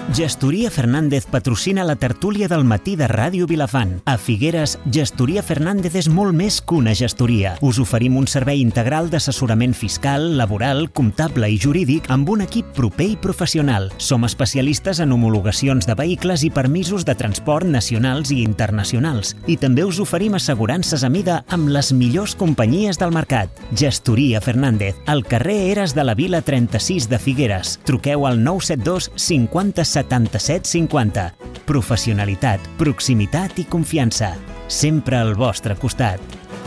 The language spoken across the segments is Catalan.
Gestoria Fernández patrocina la tertúlia del matí de Ràdio Vilafant. A Figueres, Gestoria Fernández és molt més que una gestoria. Us oferim un servei integral d'assessorament fiscal, laboral, comptable i jurídic amb un equip proper i professional. Som especialistes en homologacions de vehicles i permisos de transport nacionals i internacionals. I també us oferim assegurances a mida amb les millors companyies del mercat. Gestoria Fernández, al carrer Eres de la Vila 36 de Figueres. Truqueu al 972 50 77 50. Professionalitat, proximitat i confiança. Sempre al vostre costat.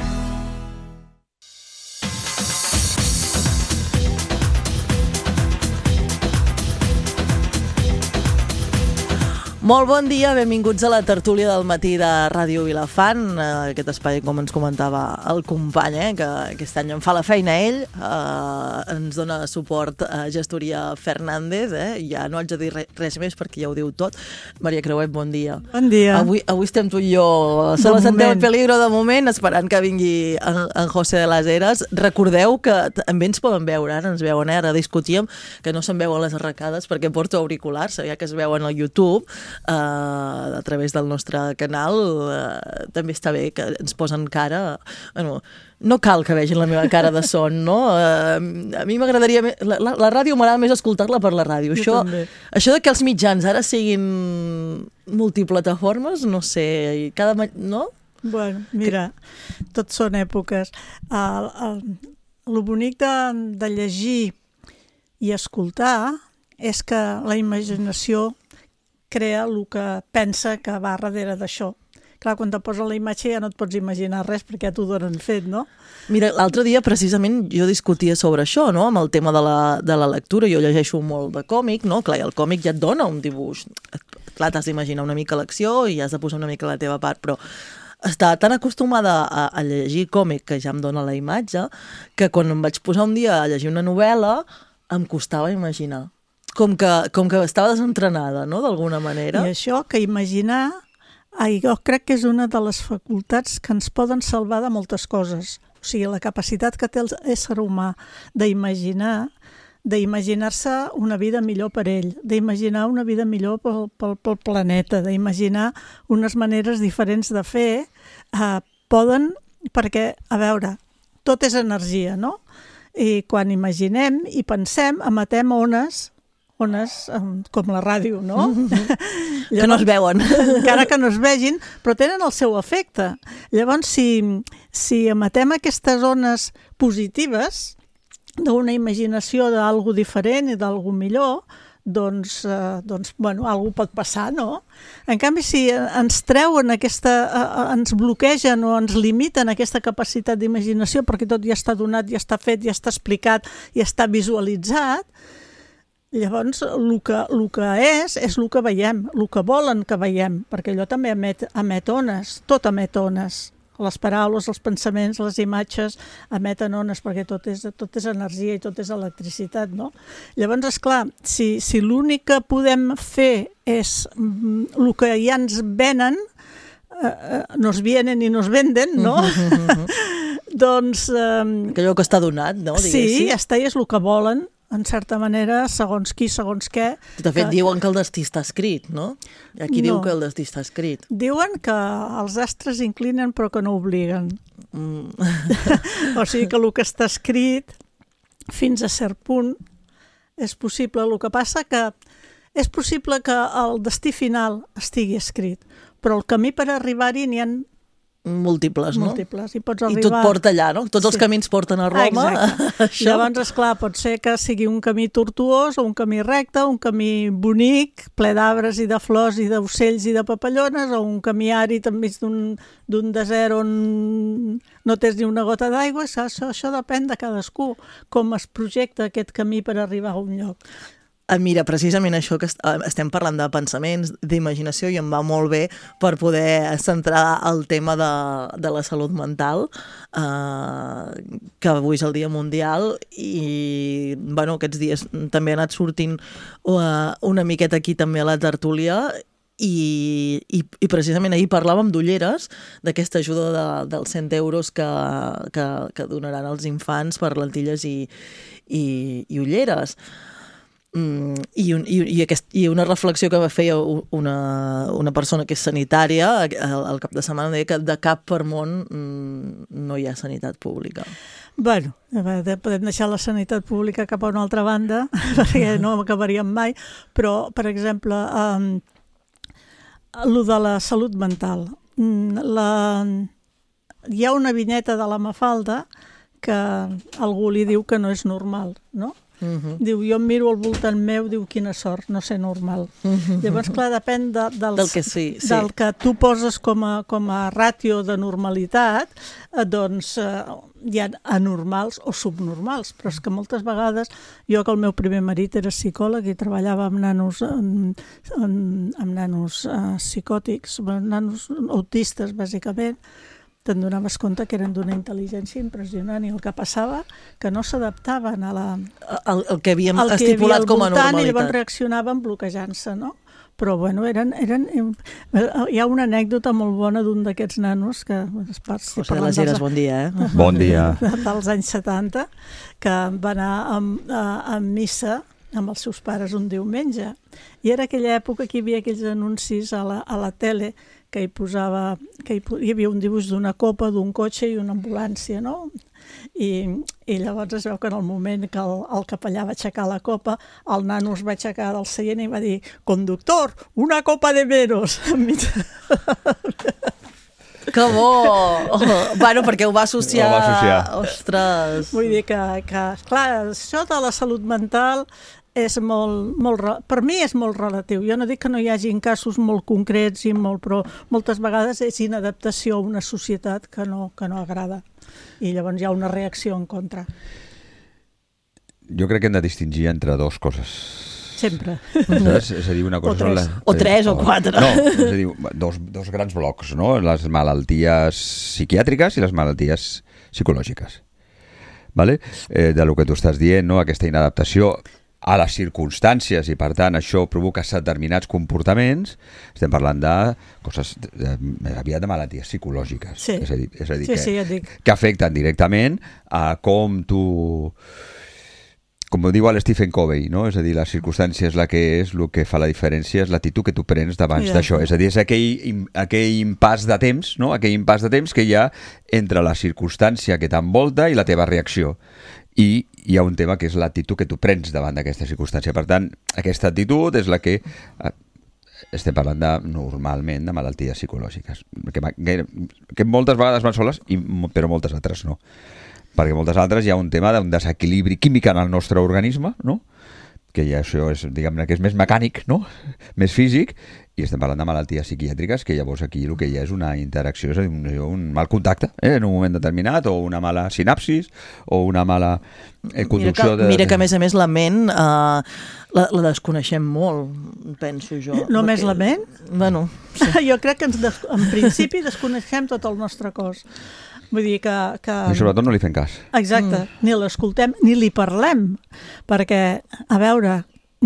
Molt bon dia, benvinguts a la tertúlia del matí de Ràdio Vilafant, aquest espai, com ens comentava el company, que aquest any en fa la feina ell, ens dona suport a Gestoria Fernández, ja no haig de dir res més perquè ja ho diu tot. Maria Creuet, bon dia. Bon dia. Avui estem tu i jo soles en el peligro de moment, esperant que vingui en José de las Heras. Recordeu que també ens poden veure, ara ens veuen, ara discutíem que no se'n veuen les arracades perquè porto auriculars, ja que es veuen al YouTube, a través del nostre canal, també està bé que ens posen cara. Bueno, no cal que vegin la meva cara de son, no? A mi m'agradaria... La ràdio m'agrada més escoltar-la per la ràdio. Això de que els mitjans ara siguin multiplataformes, no sé, no? Bueno, mira, tot són èpoques. El bonic de llegir i escoltar és que la imaginació crea el que pensa que va darrere d'això. Clar, quan te posa la imatge ja no et pots imaginar res perquè ja t'ho donen fet, no? Mira, l'altre dia precisament jo discutia sobre això, no?, amb el tema de la lectura. Jo llegeixo molt de còmic, no? Clar, i el còmic ja et dona un dibuix. Clar, t'has d'imaginar una mica l'acció i has de posar una mica la teva part, però estava tan acostumada a llegir còmic que ja em dona la imatge que quan em vaig posar un dia a llegir una novel·la em costava imaginar. Com que estava desentrenada, no?, d'alguna manera. I això, que imaginar, jo crec que és una de les facultats que ens poden salvar de moltes coses. O sigui, la capacitat que té l'ésser humà d'imaginar-se una vida millor per ell, d'imaginar una vida millor pel planeta, d'imaginar unes maneres diferents de fer, poden, perquè, a veure, tot és energia, no? I quan imaginem i pensem, emetem ones com la ràdio, no? Que no es veuen. Encara que no es vegin, però tenen el seu efecte. Llavors, si emetem aquestes ones positives d'una imaginació d'algú diferent i d'algú millor, doncs bueno, algú pot passar, no? En canvi, si ens treuen ens bloquegen o ens limiten aquesta capacitat d'imaginació, perquè tot ja està donat, ja està fet, ja està explicat, ja està visualitzat, llavors el que és el que veiem, el que volen que veiem, perquè allò també emet ones, tot emet ones. Les paraules, els pensaments, les imatges emeten ones, perquè tot és energia i tot és electricitat, no? Llavors, esclar, si l'únic que podem fer és el que ja ens venen, nos vienen i nos venden, no? Doncs... Allò que està donat, no? Sí, ja està, i és el que volen, en certa manera, segons qui, segons què. De fet, diuen que el destí està escrit, no? Aquí diu que el destí està escrit. Diuen que els astres inclinen però que no obliguen. O sigui que el que està escrit, fins a cert punt, és possible. El que passa que és possible que el destí final estigui escrit, però el camí per arribar-hi n'hi ha múltiples, no? Múltiples, i pots arribar... I tot porta allà, no? Tots els camins porten a Roma. Exacte. Llavors, esclar, pot ser que sigui un camí tortuós o un camí recte, un camí bonic, ple d'arbres i de flors i d'ocells i de papallones, o un camí àrid enmig d'un desert on no tens ni una gota d'aigua. Això depèn de cadascú, com es projecta aquest camí per arribar a un lloc. Mira, precisament això que estem parlant de pensaments, d'imaginació, i em va molt bé per poder centrar el tema de la salut mental, que avui és el Dia Mundial, i bueno, aquests dies també ha anat sortint una miqueta aquí també a la tertúlia, i precisament ahir parlàvem d'ulleres, d'aquesta ajuda dels 100 euros que donaran als infants per lentilles i ulleres. I una reflexió que feia una persona que és sanitària al cap de setmana, deia que de cap per món no hi ha sanitat pública. Bueno, podem deixar la sanitat pública cap a una altra banda, perquè no acabaríem mai, però, per exemple, el de la salut mental. Hi ha una vinyeta de la Mafalda que algú li diu que no és normal, no? Diu, jo em miro al voltant meu, diu, quina sort, no ser normal. Llavors, clar, depèn del que tu poses com a ràtio de normalitat, doncs hi ha anormals o subnormals, però és que moltes vegades, jo que el meu primer marit era psicòleg i treballava amb nanos psicòtics, nanos autistes, bàsicament, te'n donaves compte que eren d'una intel·ligència impressionant i el que passava que no s'adaptaven a el que havíem estipulat com a normalitat. I llavors reaccionaven bloquejant-se, no? Però, bueno, hi ha una anècdota molt bona d'un d'aquests nanos que... José Laseras, bon dia, Bon dia. Dels anys 70, que va anar a missa amb els seus pares un diumenge. I era aquella època que hi havia aquells anuncis a la tele que hi havia un dibuix d'una copa, d'un cotxe i una ambulància, no? I llavors es veu que en el moment que el capellà va aixecar la copa, el nano es va aixecar del seient i va dir, conductor, una copa de menos. Que bo! Bueno, perquè ho va associar. Ostres! Vull dir que, clar, això de la salut mental és per mi és molt relatiu. Jo no dic que no hi hagin casos molt concrets, però moltes vegades és inadaptació a una societat que no agrada. I llavors hi ha una reacció en contra. Jo crec que hem de distingir entre dues coses. Sempre. És a dir, una cosa... O tres o quatre. No, és a dir, dos grans blocs, no? Les malalties psiquiàtriques i les malalties psicològiques. Vale? De lo que tu estàs dient, no? Aquesta inadaptació a les circumstàncies i, per tant, això provoca determinats comportaments. Estem parlant de coses aviat de malalties psicològiques. Sí. És a dir ja et dic. Que afecten directament a com tu... Com ho diu el Stephen Covey, no? És a dir, la circumstància és la que és, el que fa la diferència és l'actitud que tu prens davant d'això. És a dir, és aquell impàs de temps, no? Aquell impàs de temps que hi ha entre la circumstància que t'envolta i la teva reacció. I hi ha un tema que és l'actitud que tu prens davant d'aquesta circumstància. Per tant, aquesta actitud és la que estem parlant normalment de malalties psicològiques, que moltes vegades van soles, però moltes altres no. Perquè moltes altres hi ha un tema d'un desequilibri químic en el nostre organisme, no? Que ja això és, diguem-ne, que és més mecànic, no? Més físic, i estem parlant de malalties psiquiàtriques, que llavors aquí el que hi ha és una interacció, és a dir, un mal contacte, en un moment determinat, o una mala sinapsis, o una mala conducció... Mira que, a més, la ment la desconeixem molt, penso jo. Només la ment? Bueno, sí. Jo crec que en principi desconeixem tot el nostre cos. Vull dir que... I sobretot no li fem cas. Exacte, ni l'escoltem, ni li parlem, perquè, a veure,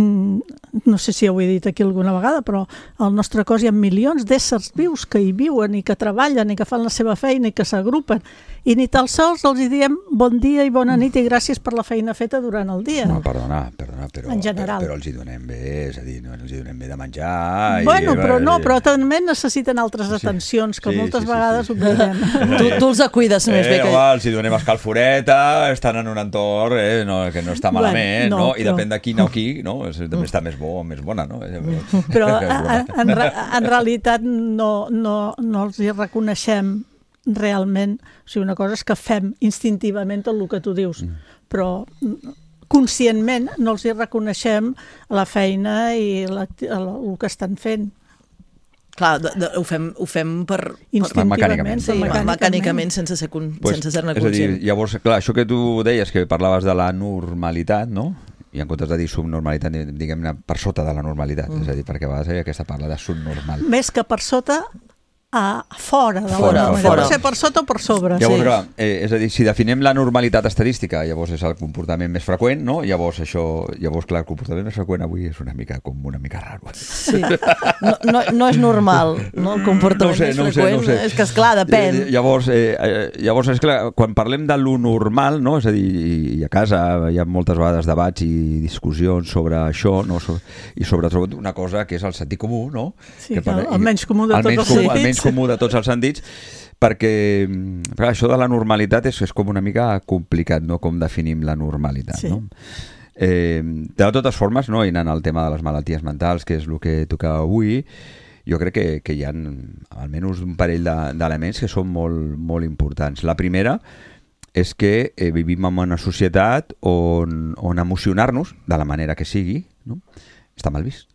no sé si ho he dit aquí alguna vegada, però al nostre cos hi ha milions d'éssers vius que hi viuen i que treballen i que fan la seva feina i que s'agrupen, i ni tan sols els hi diem bon dia i bona nit i gràcies per la feina feta durant el dia. No, perdona, però, en general. Però els hi donem bé, és a dir, els hi donem bé de menjar... Bueno, però també necessiten altres atencions que moltes vegades oblidem. Tu els cuides més bé que... Els hi donem escalforeta, estan en un entorn que no està malament, no? I depèn de quin o qui, no? També està més bo o més bona, no? Però en realitat no els hi reconeixem realment. O sigui, una cosa és que fem instintivament tot el que tu dius, però conscientment no els hi reconeixem la feina i el que estan fent. Clar, ho fem per... Mecànicament, sense ser-ne conscient. És a dir, llavors, clar, això que tu deies, que parlaves de la normalitat, no? I en comptes de dir subnormalitat, diguem-ne per sota de la normalitat. És a dir, perquè a vegades aquesta parla de subnormal. Més que per sota, fora de la Fora. normalitat. Pot ser per sota o per sobre. Llavors, Sí. clar, és a dir, si definem la normalitat estadística, llavors és el comportament més freqüent, no? Llavors, clar, el comportament més freqüent avui és una mica raro. Sí. No és normal, no? El comportament més freqüent. És que, esclar, depèn. Llavors, esclar, quan parlem de lo normal, no? És a dir, i a casa hi ha moltes vegades debats i discussions sobre això, no? I sobretot una cosa que és el sentit comú, no? Sí, el menys comú de tots els sentits. El menys comú de tots els sentits, perquè clar, això de la normalitat és com una mica complicat, no? Com definim la normalitat, sí. No? De totes formes, no? I anant al tema de les malalties mentals, que és el que toca avui, jo crec que hi ha almenys un parell d'elements que són molt, molt importants. La primera és que vivim en una societat on emocionar-nos, de la manera que sigui, no? Està mal vist.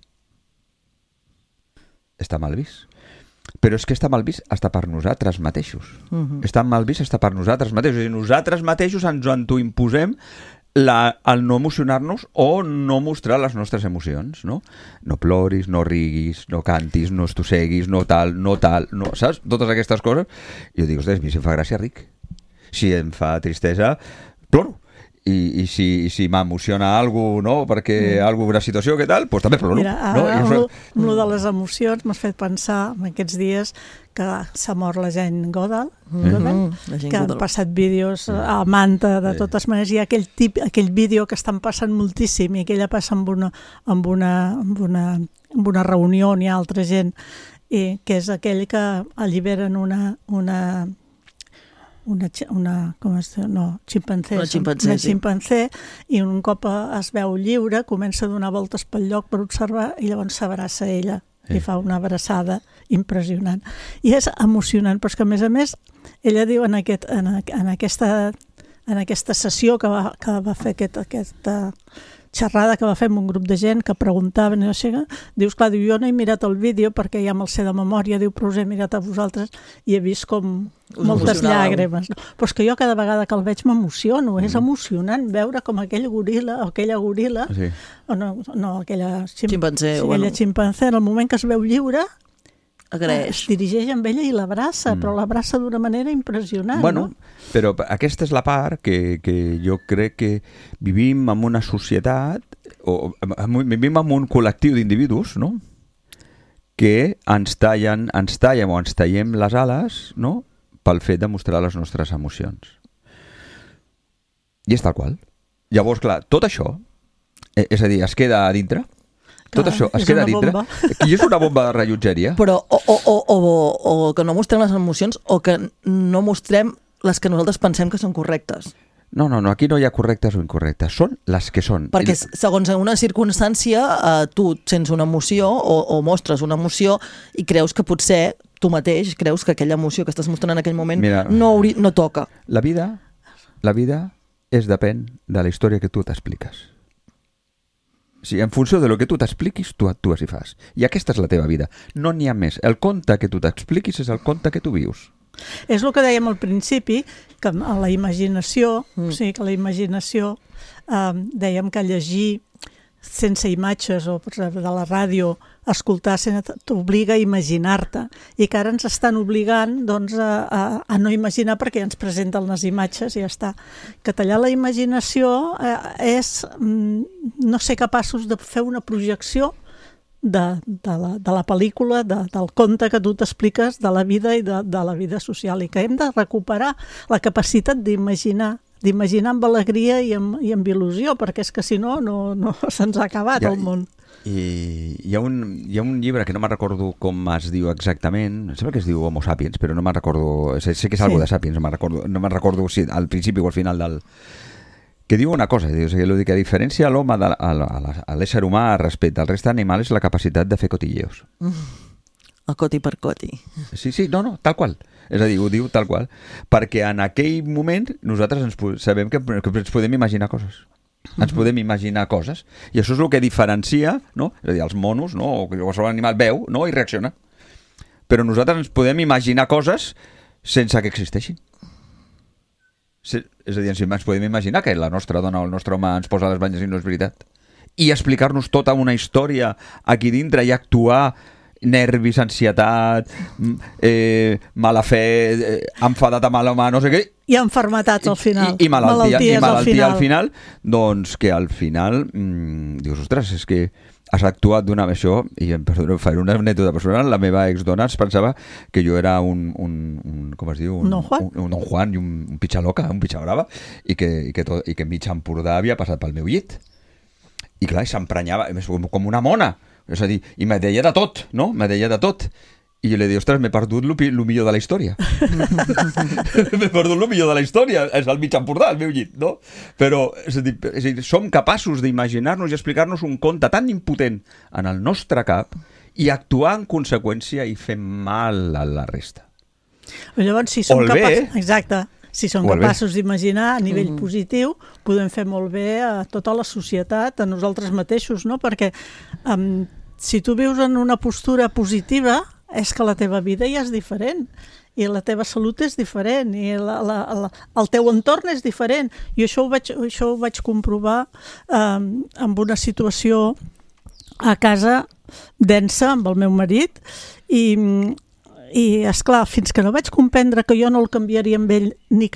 Està mal vist. Però és que està mal vist hasta per nosaltres mateixos. Està mal vist hasta per nosaltres mateixos. I nosaltres mateixos ens imposem el no emocionar-nos o no mostrar les nostres emocions, no? No ploris, no riguis, no cantis, no estosseguis, no tal, no, saps? Totes aquestes coses. I jo dic, ostres, a mi si em fa gràcia, ric. Si em fa tristesa, ploro. I si m'emociona alguna cosa, no? Perquè alguna situació, què tal? Doncs també ploro. Mira, ara, no? amb lo de les emocions m'has fet pensar en aquests dies que s'ha mort la Jane Goodall, que han passat vídeos a Manta, de totes maneres. Hi ha aquell vídeo que estan passant moltíssim i que ella passa amb una reunió on hi ha altra gent, i que és aquell que alliberen una ximpancé, i un cop es veu lliure comença a donar voltes pel lloc per observar i llavors s'abraça a ella i fa una abraçada impressionant. I és emocionant, però és que a més ella diu en aquesta sessió que va fer aquesta xerrada que va fer amb un grup de gent que preguntaven, dius, clar, jo no he mirat el vídeo perquè ja me'l sé de memòria, diu, però us he mirat a vosaltres i he vist com moltes llàgrimes. Però és que jo cada vegada que el veig m'emociono, és emocionant veure com aquell goril·la o aquella goril·la, aquella ximpancé, en el moment que es veu lliure, es dirigeix amb ella i l'abraça, però l'abraça d'una manera impressionant. Bueno, però aquesta és la part que jo crec que vivim en una societat, o vivim en un col·lectiu d'individus, no? Que ens tallem les ales, no? Pel fet de mostrar les nostres emocions. I és tal qual. Llavors, clar, tot això, és a dir, es queda a dintre. Tot això es queda a dintre. I és una bomba de rellotgeria. Però o que no mostrem les emocions o que no mostrem les que nosaltres pensem que són correctes. No, aquí no hi ha correctes o incorrectes. Són les que són. Perquè segons una circumstància tu sents una emoció o mostres una emoció i creus que potser tu mateix creus que aquella emoció que estàs mostrant en aquell moment no toca. La vida depèn de la història que tu t'expliques. Sí, en funció de lo que tu t'expliquis, tu actues i fas. I aquesta és la teva vida. No n'hi ha més. El conte que tu t'expliquis és el conte que tu vius. És el que dèiem al principi, que a la imaginació, o sigui, que la imaginació, dèiem que llegir sense imatges o de la ràdio, escoltar t'obliga a imaginar-te, i que ara ens estan obligant doncs, a no imaginar perquè ens presenten les imatges i ja està. Que tallar la imaginació és no ser capaços de fer una projecció de la pel·lícula, del conte que tu t'expliques de la vida i de la vida social, i que hem de recuperar la capacitat d'imaginar amb alegria i amb il·lusió, perquè és que si no se'ns ha acabat el món. I hi ha un llibre que no me'n recordo com es diu exactament, em sembla que es diu Homo Sapiens, però no me'n recordo, sé que és algo de Sapiens, no me'n recordo si al principi o al final que diu una cosa, que a diferència a l'home, a l'ésser humà respecte al resta d'animal és la capacitat de fer cotilleos. El coti per coti. Sí, no, tal qual. És a dir, ho diu tal qual. Perquè en aquell moment nosaltres sabem que ens podem imaginar coses. Ens podem imaginar coses. I això és el que diferencia, no? És a dir, els monos, no? O qualsevol animal veu, no? I reacciona. Però nosaltres ens podem imaginar coses sense que existeixin. És a dir, ens podem imaginar que la nostra dona o el nostre home ens posa les banyes i no és veritat. I explicar-nos tota una història aquí dintre i actuar nervis, ansietat, mala fe, enfadat amb l'home, no sé què. I enfermetats al final. I malaltia al final. Doncs que al final dius, ostres, és que has actuat d'una això, i faré una anècdota personal, la meva exdona es pensava que jo era un com es diu? Un Don Juan i un pitxa loca, un pitxa brava, i que mig Empordà havia passat pel meu llit. I clar, s'emprenyava com una mona, és a dir, i me deia de tot, no? Me deia de tot. I jo li dic, ostres, m'he perdut el millor de la història. M'he perdut el millor de la història. És el mig Empordà, el meu llit, no? Però, és a dir, som capaços d'imaginar-nos i explicar-nos un conte tan impotent en el nostre cap i actuar en conseqüència i fer mal a la resta. Llavors, si som capaços... Exacte. Si som capaços d'imaginar a nivell positiu, podem fer molt bé a tota la societat, a nosaltres mateixos, no? Perquè si tu vius en una postura positiva, és que la teva vida ja és diferent i la teva salut és diferent i el teu entorn és diferent, i això ho vaig comprovar amb una situació a casa densa amb el meu marit i esclar, fins que no vaig comprendre que jo no el canviaria amb ell ni que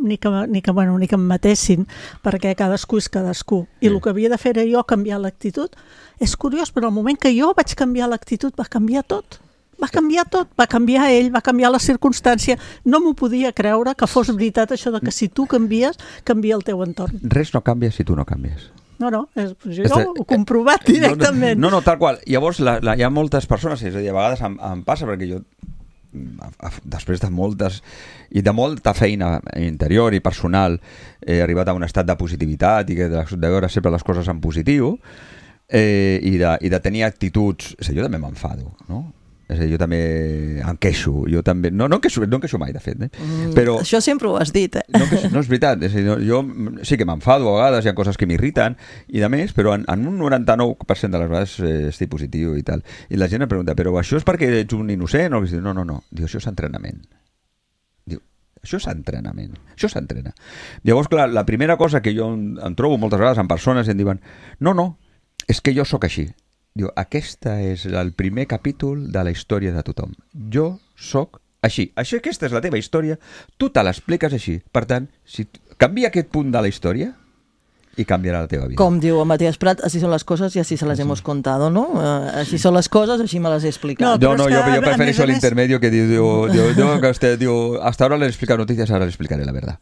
em matessin, perquè cadascú és cadascú, i el que havia de fer era jo canviar l'actitud. És curiós, però al moment que jo vaig canviar l'actitud va canviar tot. Va canviar tot, va canviar ell, va canviar la circumstància. No m'ho podia creure que fos veritat això de que si tu canvies, canvia el teu entorn. Res no canvia si tu no canvies. No, jo ho he comprovat directament. No, tal qual. Llavors hi ha moltes persones, és a dir, a vegades em passa, perquè jo després de molta feina interior i personal he arribat a un estat de positivitat i de veure sempre les coses en positiu i de tenir actituds. És a dir, jo també m'enfado, no? És a dir, jo també em queixo, no em queixo mai, de fet, però això sempre ho has dit, no és veritat, és a dir, jo sí que m'enfado a vegades, hi ha coses que m'irriten i de més, però en un 99% de les vegades estic positiu i tal, i la gent em pregunta, però això és perquè ets un innocent? No, diu, això és entrenament. Diu, això és entrenament, això s'entrena. Llavors, clar, la primera cosa que jo em trobo moltes vegades en persones i em diuen, no, és que jo sóc així. Diu, aquesta és el primer capítol de la història de tothom. Jo sóc així. Aquesta és la teva història, tu te l'expliques així. Per tant, canvia aquest punt de la història i canviarà la teva vida. Com diu el Matías Prat, així són les coses i així se les hemos contado, ¿no? Així són les coses, així me les he explicat. No, yo prefereixo el intermedio que diu, hasta ahora le he explicado noticias, ahora le explicaré la verdad.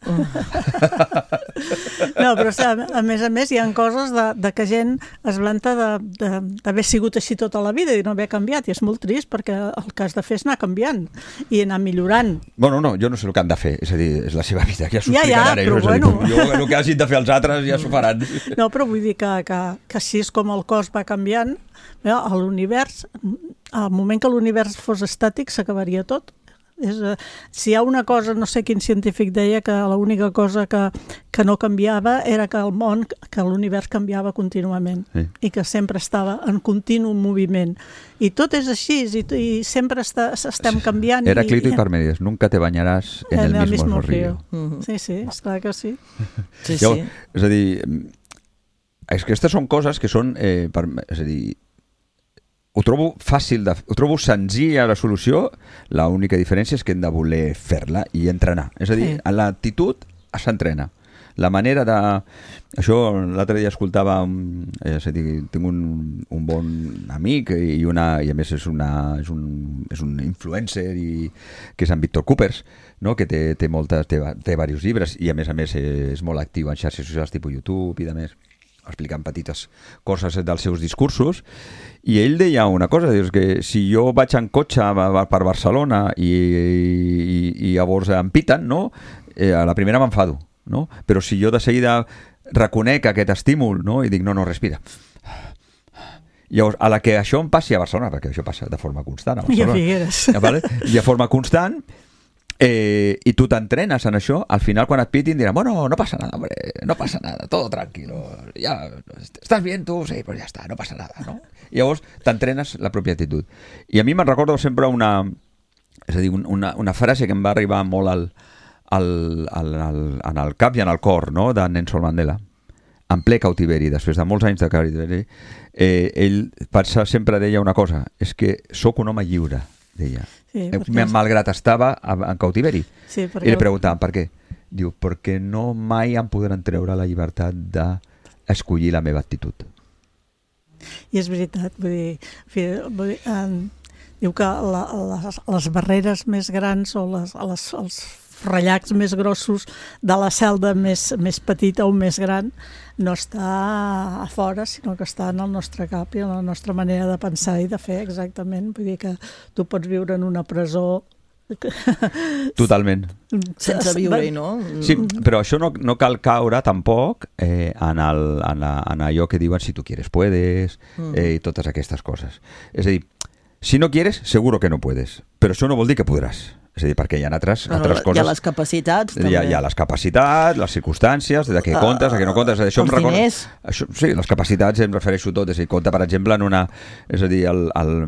No, però a més hi ha coses de que gent es vanta d'haver sigut així tota la vida i no haver canviat, i és molt trist perquè el que has de fer és anar canviant i anar millorant. Bueno, no, jo no sé el que han de fer, és a dir, és la seva vida, ja s'ho explicaran però bueno. Jo el que hagin de fer els altres ja s'ho faran. No, però vull dir que així és com el cos va canviant, a l'univers, al moment que l'univers fos estàtic s'acabaria tot. Si hi ha una cosa, no sé quin científic deia que l'única cosa que no canviava era que el món, que l'univers canviava contínuament, i que sempre estava en continu moviment. I tot és així, i sempre estem canviant. Heráclito y Parménides, nunca te bañarás en el mismo río. Sí, esclar que sí. Llavors, és a dir, aquestes són coses que són, és a dir, ho trobo fàcil, ho trobo senzill a la solució, l'única diferència és que hem de voler fer-la i entrenar. És a dir, l'actitud s'entrena. La manera de... Això l'altre dia escoltava, és a dir, tinc un bon amic i a més és un influencer que és en Víctor Coopers, no? Que té diversos llibres i a més és molt actiu en xarxes socials tipus YouTube i de més, explicant petites coses dels seus discursos, i ell deia una cosa, dius que si jo vaig en cotxe per Barcelona i llavors em piten, no? A la primera m'enfado, no? Però si jo de seguida reconec aquest estímul, no? I dic, no, respira. Llavors, a la que això em passi a Barcelona, perquè això passa de forma constant a Barcelona, i a Figueres, vale? I de forma constant, i tu t'entrenes en això, al final quan et pitin dirà, bueno, no pasa nada, hombre, no pasa nada, todo tranquilo, ya, estás bien tú, sí, pues ya está, no pasa nada, ¿no? I llavors t'entrenes la pròpia actitud. I a mi me'n recordo sempre una frase que em va arribar molt en el cap i en el cor, no?, de Nelson Mandela. en ple cautiveri, després de molts anys de cautiveri, ell sempre deia una cosa, és que sóc un home lliure, deia. Sí, malgrat estava en cautiveri. Sí, I li preguntaven per què. Diu, perquè no mai em podran treure la llibertat d'escollir la meva actitud. I és veritat, vull dir diu que les barreres més grans o els ratllacs més grossos de la celda més petita o més gran no està a fora, sinó que està en el nostre cap i en la nostra manera de pensar i de fer, exactament. Vull dir que tu pots viure en una presó totalment. Sense viure-hi, no? Sí, però això no cal caure tampoc en allò que diuen si tu quieres puedes i totes aquestes coses. És a dir, si no quieres, seguro que no puedes, però això no vol dir que podràs. És a dir, perquè hi ha altres coses... Hi ha les capacitats, també. Hi ha les capacitats, les circumstàncies, de què comptes, de què no comptes. Això els diners. Sí, les capacitats em refereixo tot. És a dir, compta, per exemple, en una... És a dir,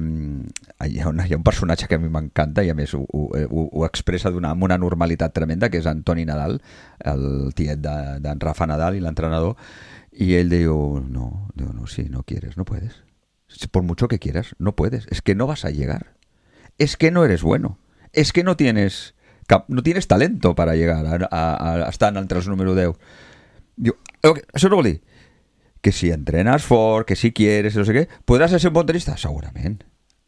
hi ha un personatge que a mi m'encanta i a més ho expressa amb una normalitat tremenda, que és Antoni Nadal, el tiet d'en Rafa Nadal i l'entrenador, i ell diu, no, sí, no quieres, no puedes. Por mucho que quieras, no puedes. Es que no vas a llegar. Es que no eres bueno. Es que no tienes talento para llegar a estar entre els número 10. Diu, això no vol dir que si entrenes fort, que si quieres, no sé què, podràs ser un bon tenista? Segurament.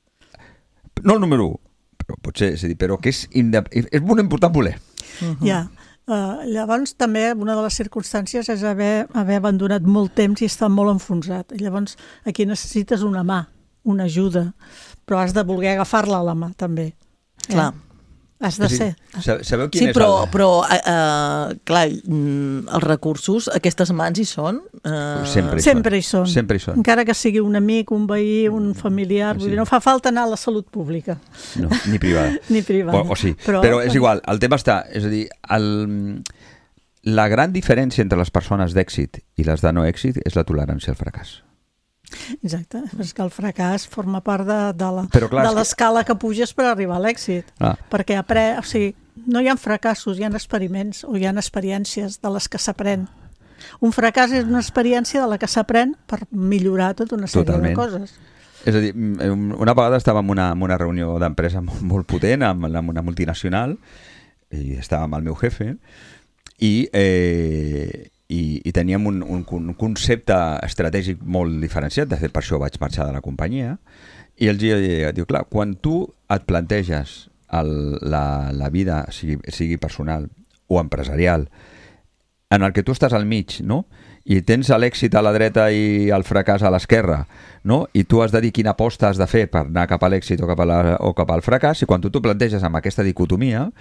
No el número 1, però potser, però que és molt important voler. Ja. Llavors també una de les circumstàncies és haver abandonat molt temps i estar molt enfonsat. Llavors aquí necessites una mà, una ajuda, però has de voler agafar-la a la mà també. Clar. Has de ser. Sabeu quin és però clar, els recursos, aquestes mans hi són? Sempre hi són. Encara que sigui un amic, un veí, un familiar. Sí. Vull dir, no fa falta anar a la salut pública. No, ni privada. Ni privada. O sí. Però és igual, el tema està... És a dir, la gran diferència entre les persones d'èxit i les de no èxit és la tolerància al fracàs. Exacte, és que el fracàs forma part de l'escala que puges per arribar a l'èxit, perquè no hi ha fracassos, hi ha experiments o hi ha experiències de les que s'aprèn. Un fracàs és una experiència de la que s'aprèn per millorar tota una sèrie de coses. És a dir, una vegada estàvem en una reunió d'empresa molt potent amb una multinacional i estàvem el meu jefe i teníem un concepte estratègic molt diferenciat, de fet per això vaig marxar de la companyia, i el diu, clar, quan tu et planteges la vida, sigui personal o empresarial, en el que tu estàs al mig, no? I tens l'èxit a la dreta i el fracàs a l'esquerra, no? I tu has de dir quina aposta has de fer per anar cap a l'èxit o cap al fracàs, i quan tu t'ho planteges amb aquesta dicotomia,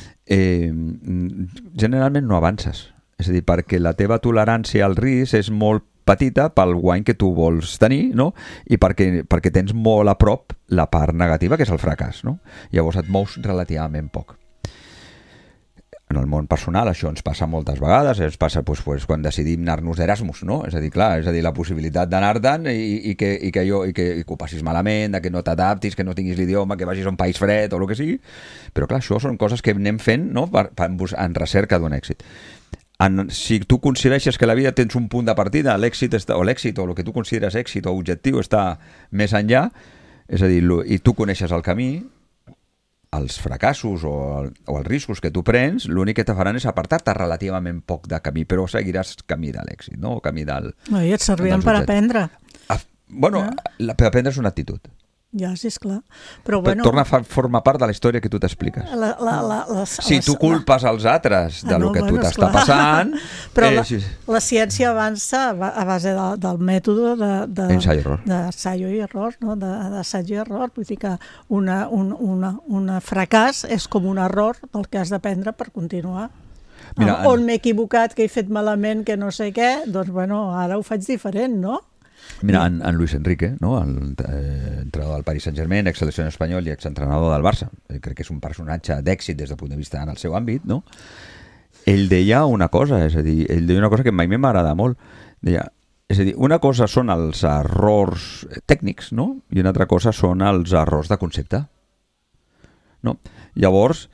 generalment no avances. És a dir, perquè la teva tolerància al risc és molt petita pel guany que tu vols tenir, no? I perquè tens molt a prop la part negativa, que és el fracàs, no? Llavors et mous relativament poc. En el món personal això ens passa moltes vegades, ens passa quan decidim anar-nos d'Erasmus, no? És a dir, la possibilitat d'anar-te'n i que ho passis malament, que no t'adaptis, que no tinguis l'idioma, que vagis a un país fred o el que sigui. Però clar, això són coses que anem fent, no? En recerca d'un èxit. Si tu consideres que la vida tens un punt de partida, l'èxit o el que tu consideres èxit o objectiu està més enllà, és a dir, i tu coneixes el camí, els fracassos o els riscos que tu prens, l'únic que te faran és apartar-te relativament poc de camí, però seguiràs camí de l'èxit, no? Camí del... I et serviran per aprendre. Bueno, per aprendre és una actitud. Ja, sí, esclar. Però bueno... Torna a formar part de la història que tu t'expliques. Si tu culpes als altres del que tu t'està passant... Però la ciència avança a base del mètode d'ensaio i error, no? D'assaig i error. Vull dir que un fracàs és com un error del que has d'aprendre per continuar. On m'he equivocat, que he fet malament, que no sé què, doncs bueno, ara ho faig diferent, no? Mira, en Luis Enrique, no? Entrenador del Paris Saint-Germain, ex-seleccionador espanyol i ex-entrenador del Barça, crec que és un personatge d'èxit des del punt de vista en el seu àmbit, no? Ell deia una cosa, és a dir, que mai m'agrada molt. Deia, és a dir, una cosa són els errors tècnics, no? I una altra cosa són els errors de concepte. No? Llavors,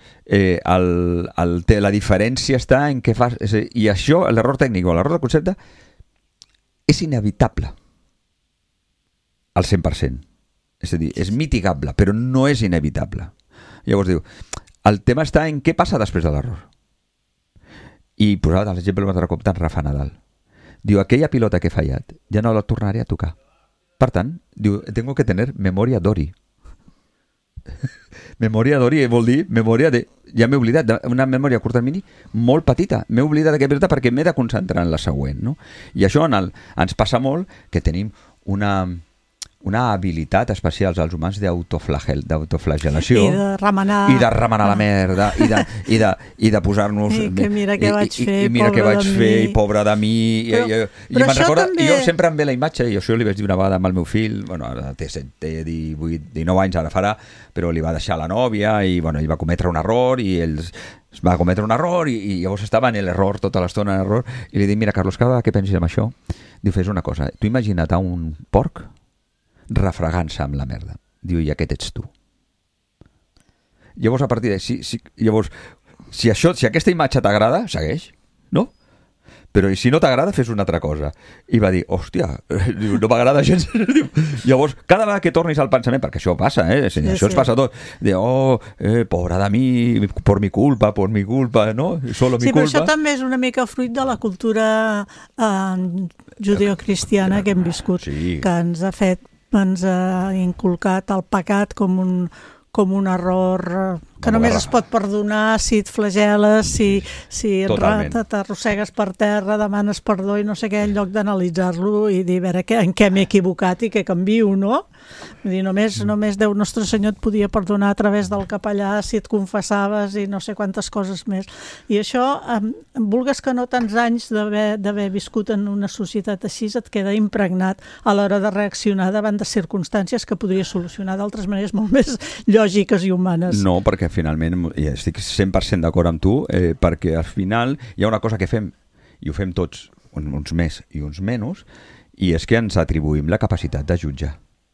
la diferència està en què fas... I això, l'error tècnic o l'error de concepte, és inevitable al 100%. És a dir, és mitigable, però no és inevitable. Llavors diu, el tema està en què passa després de l'error. I posava l'exemple de recompte en Rafa Nadal. Diu, aquella pilota que he fallat ja no la tornaré a tocar. Per tant, diu, tengo que tener memoria d'ori. Memòria d'ori vol dir memòria de... Ja m'he oblidat, una memòria a curt termini molt petita. M'he oblidat d'aquesta pilota perquè m'he de concentrar en la següent, no? I això ens passa molt que tenim una habilitat especial als humans d'autoflagel·lació. I de remenar. I de remenar la merda, i de posar-nos... I que mira què vaig fer, i mira què vaig fer, i pobre de mi. Però això recorda, també... Jo sempre em ve la imatge, i això li vaig dir una vegada amb el meu fill, bueno, ara té 18, 19 anys, ara farà, però li va deixar la nòvia, i bueno, ell va cometre un error, i ells... va cometre un error i llavors estava en l'error tota l'estona en l'error i li dic, mira Carlos, què pensis amb això? Diu, fes una cosa, tu imagina't a un porc refregant-se amb la merda. Diu, i aquest ets tu. Llavors, a partir de... Si aquesta imatge t'agrada, segueix, no? Però si no t'agrada, fes una altra cosa. I va dir, hòstia, no m'agrada gens. Llavors, cada vegada que tornis al pensament, perquè això passa, això ens passa tot, diu, pobre de mi, por mi culpa, no? Solo mi culpa. Sí, però això també és una mica fruit de la cultura judeocristiana que hem viscut, que ens ha inculcat el pecat com un error que només es pot perdonar si et flagel·les, si t'arrossegues per terra, demanes perdó i no sé què, en lloc d'analitzar-lo i dir, a veure en què m'he equivocat i què canvio, no? Vull dir, només Déu Nostre Senyor et podia perdonar a través del capellà si et confessaves i no sé quantes coses més. I això, vulgues que no, tants anys d'haver viscut en una societat així, et queda impregnat a l'hora de reaccionar davant de circumstàncies que podria solucionar d'altres maneres molt més lògiques i humanes. No, perquè finalment, i estic 100% d'acord amb tu, perquè al final hi ha una cosa que fem, i ho fem tots, uns més i uns menys, i és que ens atribuïm la capacitat de jutjar.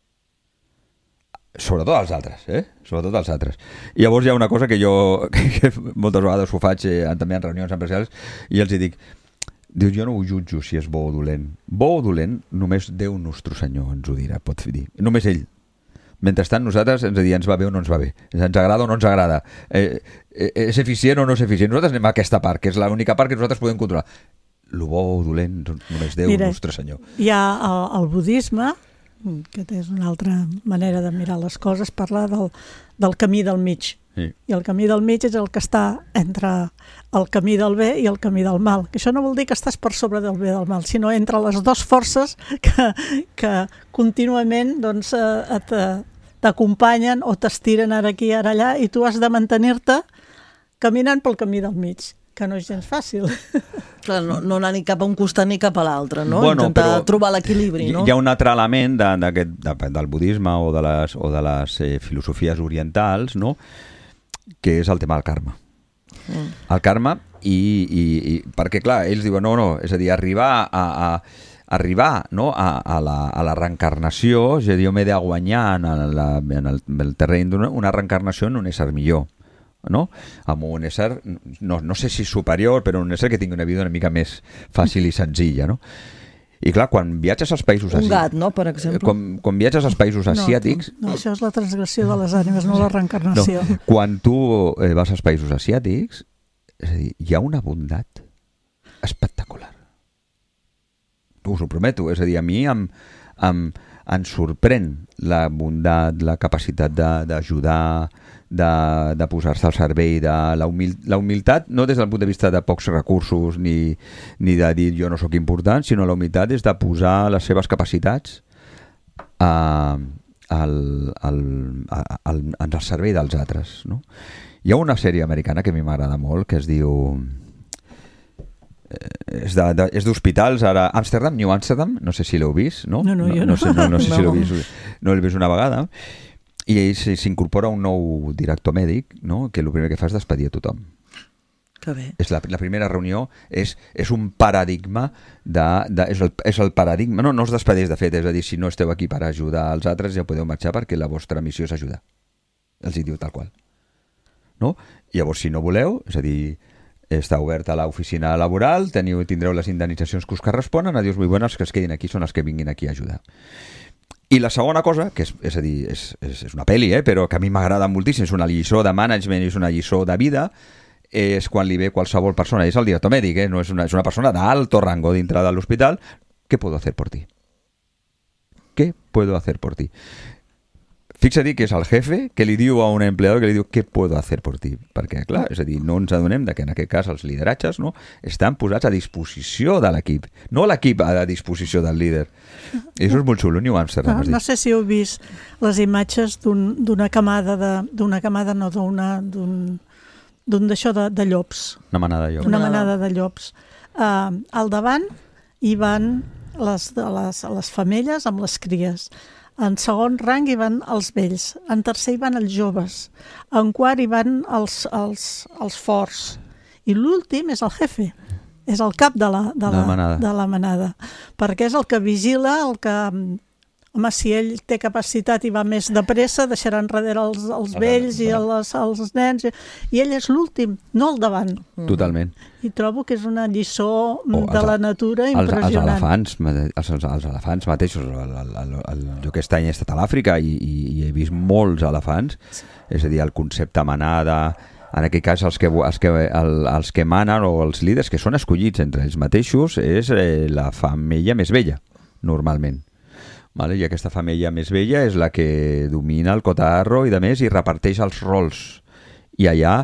Sobretot als altres, Sobretot als altres. I llavors hi ha una cosa que jo que moltes vegades ho faig també en reunions empresarials, i els dic, jo no ho jutjo si és bo o dolent. Bo o dolent, només Déu Nostre Senyor ens ho dirà, pot dir. Només ell. Mentrestant, nosaltres ens va bé o no ens va bé. Ens agrada o no ens agrada. És eficient o no és eficient. Nosaltres anem a aquesta part, que és l'única part que nosaltres podem controlar. Lo bo o dolent, només Déu, Nostre Senyor. Hi ha el budisme, que és una altra manera de mirar les coses, parlar del camí del mig. Sí. I el camí del mig és el que està entre el camí del bé i el camí del mal. Que això no vol dir que estàs per sobre del bé i del mal, sinó entre les dues forces que contínuament doncs, t'acompanyen o t'estiren ara aquí, ara allà, i tu has de mantenir-te caminant pel camí del mig, que no és gens fàcil. Clar, no anar ni cap a un costat ni cap a l'altre, no? Bueno, intentar trobar l'equilibri, no? Hi ha un altre element del budisme o de les filosofies orientals, no?, que és el tema del karma. El karma, i perquè, clar, ells diuen, no, és a dir, arribar no, a la reencarnació, és a dir, jo m'he de guanyar en el terreny d'una reencarnació en un ésser millor, no? Amb un ésser, no sé si superior, però un ésser que tingui una vida una mica més fàcil i senzilla, no? I clar, quan viatges als països asiàtics... Un gat, no?, per exemple. Quan viatges als països asiàtics... No, això és la transgressió de les ànimes, no la reencarnació. No. Quan tu vas als països asiàtics, és a dir, hi ha una bondat espectacular. Us ho prometo, és a dir, a mi em sorprèn la bondat, la capacitat d'ajudar, de posar-se al servei, de la humilitat, no des del punt de vista de pocs recursos ni de dir jo no sóc important, sinó la humilitat és de posar les seves capacitats al servei dels altres, no? Hi ha una sèrie americana que a mi m'agrada molt, que es diu... és d'hospitals, ara New Amsterdam, no sé si l'heu vist, no? No, jo no. No sé si l'heu vist, no l'he vist una vegada, i s'incorpora un nou director mèdic, no?, que el primer que fa és despedir a tothom. Que bé. És la primera reunió, és un paradigma és el paradigma, no us despedeix de fet, és a dir, si no esteu aquí per ajudar als altres ja podeu marxar perquè la vostra missió és ajudar. Els hi diu tal qual. No? I llavors, si no voleu, és a dir, està oberta a l'oficina laboral, tindreu les indemnitzacions que us corresponen, adiós muy buenas, que es quedin aquí són els que vinguin aquí a ajudar. I la segona cosa, que és a dir, és una pel·li, però que a mi m'agrada moltíssim, és una lliçó de management, és una lliçó de vida, és quan li ve qualsevol persona, és el director mèdic, no és una persona d'alto rango dintre de l'hospital. ¿Qué puedo hacer por ti? ¿Qué puedo hacer por ti? Fixa-t'hi que és el jefe que li diu a un empleador, que li diu què puedo hacer por ti, perquè clar, és a dir, no ens adonem que en aquest cas els lideratges, no, estan posats a disposició de l'equip, no l'equip a disposició del líder. I això és molt xulo. New Amsterdam. No sé si heu vist les imatges d'una camada d'un d'això de llops. Una manada de llops. Una manada de llops. Al davant hi van les femelles amb les cries. En segon rang hi van els vells, en tercer hi van els joves, en quart hi van els forts, i l'últim és el jefe, és el cap de la manada, perquè és el que vigila, el que... Home, si ell té capacitat i va més de pressa, deixarà enrere els vells i els nens, i ell és l'últim, no el davant. Totalment. I trobo que és una lliçó de la natura impressionant. Els elefants mateixos, jo aquest any he estat a l'Àfrica i he vist molts elefants, és a dir, el concepte manada, en aquest cas els que manen o els líders que són escollits entre ells mateixos és la femella més vella, normalment. Vale? I aquesta femella més vella és la que domina el cotarro i de més i reparteix els rols. I allà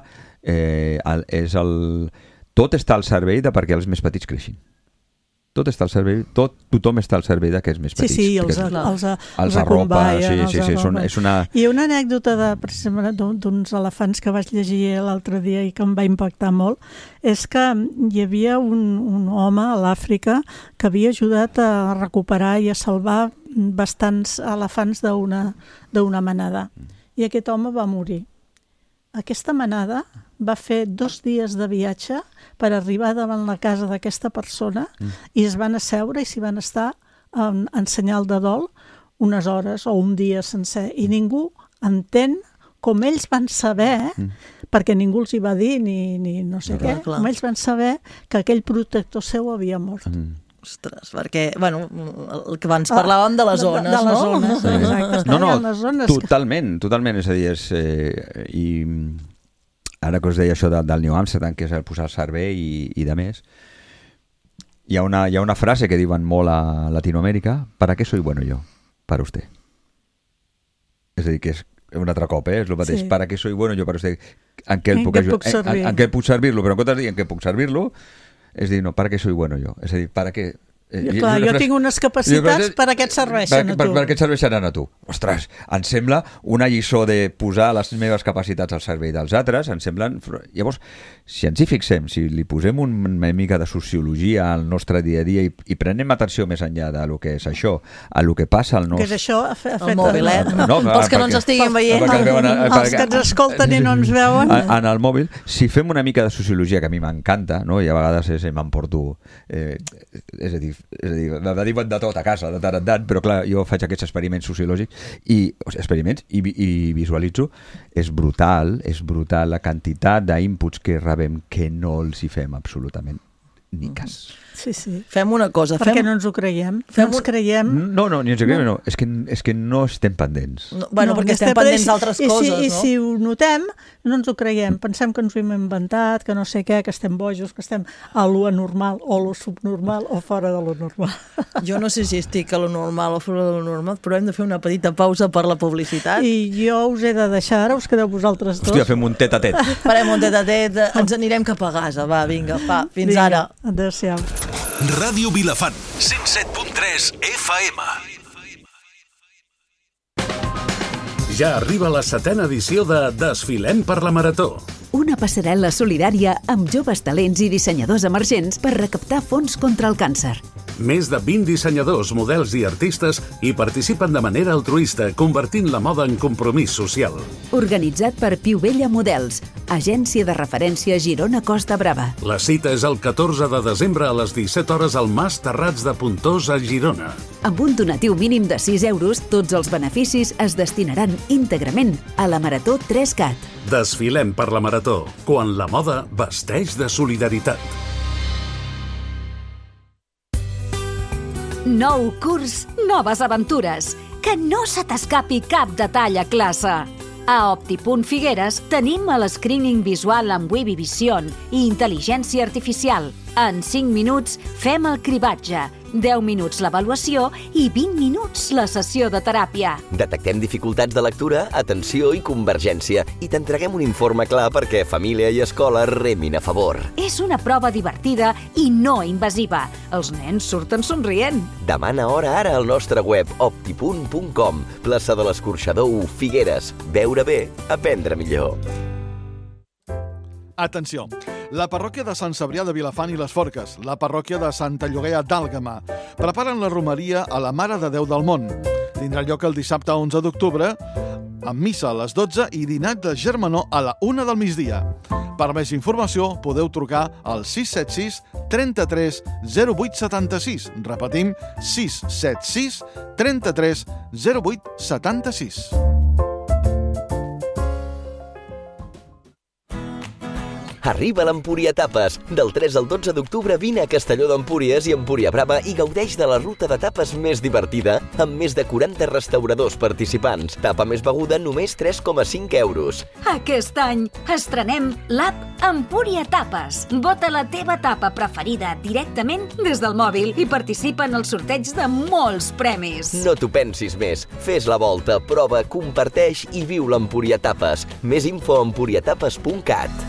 tot està al servei de perquè els més petits creixin. Tot està al servei, tothom està al servei d'aquests més petits. Sí, els acompanyen. És una... I una anècdota d'uns elefants que vaig llegir l'altre dia i que em va impactar molt és que hi havia un home a l'Àfrica que havia ajudat a recuperar i a salvar bastants elefants d'una manada. I aquest home va morir. Aquesta manada va fer 2 dies de viatge per arribar davant la casa d'aquesta persona i es van asseure i s'hi van estar en senyal de dol unes hores o un dia sencer. I ningú entén com ells van saber, perquè ningú els hi va dir ni no sé què, com ells van saber que aquell protector seu havia mort. Ostres, perquè, bueno, el que abans parlàvem de les zones, de les zones, no? Exacte, les zones. Totalment, és a dir, i ara que us deia això del New Amsterdam, que és el posar al servei i de més, hi ha una frase que diuen molt a Latinoamèrica: ¿para qué soy bueno yo? Para usted. És a dir, que és un altre cop, és el mateix. Sí. ¿Para qué soy bueno yo para usted? En què puc servir-lo? Però en comptes de dir en què puc servir-lo, és dir, no, ¿para qué soy bueno yo? És a dir, ¿para qué? Clar, jo tinc unes capacitats per a què et serveixen a tu. Per què et serveixen a tu? Ostres, em sembla una lliçó de posar les meves capacitats al servei dels altres, em semblen... Llavors, si ens hi fixem, si li posem una mica de sociologia al nostre dia a dia i prenem atenció més enllà de lo que és això, a lo que passa al nostre... Que és això? El mobilet. Pels que no ens estiguin veient. Els que ens escolten i no ens veuen. En el mòbil, si fem una mica de sociologia, que a mi m'encanta, no? I a vegades m'emporto... És a dir, diuen de tot a casa, de tant en tant, però clar, jo faig aquests experiments sociològics i visualitzo. És brutal la quantitat d'inputs que rebem que no els hi fem absolutament ni cas. Sí. Fem una cosa. Perquè no ens ho creiem. No ens creiem. No, ni ens ho creiem, no. És que no estem pendents. Perquè estem pendents d'altres coses, no? I si ho notem, no ens ho creiem. Pensem que ens ho hem inventat, que no sé què, que estem bojos, que estem a lo anormal o a lo subnormal o fora de lo normal. Jo no sé si estic a lo normal o fora de lo normal, però hem de fer una petita pausa per la publicitat. I jo us he de deixar ara, us quedeu vosaltres dos. Hòstia, fem un tet-a-tet. Farem un tet-a-tet, ens anirem cap a casa, va, vinga, fins ara. Adéu-siau. Ràdio Vilafant, 107.3 FM. Ja arriba la 7ª edició de Desfilem per la Marató. Una passarel·la solidària amb joves talents i dissenyadors emergents per recaptar fons contra el càncer. Més de 20 dissenyadors, models i artistes hi participen de manera altruista, convertint la moda en compromís social. Organitzat per Piubella Models, agència de referència Girona Costa Brava. La cita és el 14 de desembre a les 17 hores al Mas Terrats de Pontós a Girona. Amb un donatiu mínim de 6 euros, tots els beneficis es destinaran íntegrament a la Marató 3CAT. Desfilem per la Marató, quan la moda vesteix de solidaritat. Nou curs, noves aventures. Que no se t'escapi cap detall a classe. A Opti.Figueres tenim l'escreening visual amb Webby Vision i intel·ligència artificial. En 5 minuts fem el cribatge, 10 minuts l'avaluació i 20 minuts la sessió de teràpia. Detectem dificultats de lectura, atenció i convergència i t'entreguem un informe clar perquè família i escola remin a favor. És una prova divertida i no invasiva. Els nens surten somrient. Demana hora ara al nostre web opti.com, plaça de l'Escorxador 1, Figueres. Veure bé, aprendre millor. Atenció! La parròquia de Sant Cebrià de Vilafant i les Forques, la parròquia de Santa Llogaia d'Àlgama, preparen la romeria a la Mare de Déu del Món. Tindrà lloc el dissabte 11 d'octubre, amb missa a les 12 i dinat de germanor a la 1 del migdia. Per més informació podeu trucar al 676 33 08 76. Repetim, 676 33 08 76. Arriba l'Empúria Tapes. Del 3 al 12 d'octubre vine a Castelló d'Empúries i Empúria Brava i gaudeix de la ruta de tapes més divertida amb més de 40 restauradors participants. Tapa més beguda només 3,5 euros. Aquest any estrenem l'app Empúria Tapes. Vota la teva tapa preferida directament des del mòbil i participa en el sorteig de molts premis. No t'ho pensis més. Fes la volta, prova, comparteix i viu l'Empúria Tapes. Més info a empuriatapes.cat.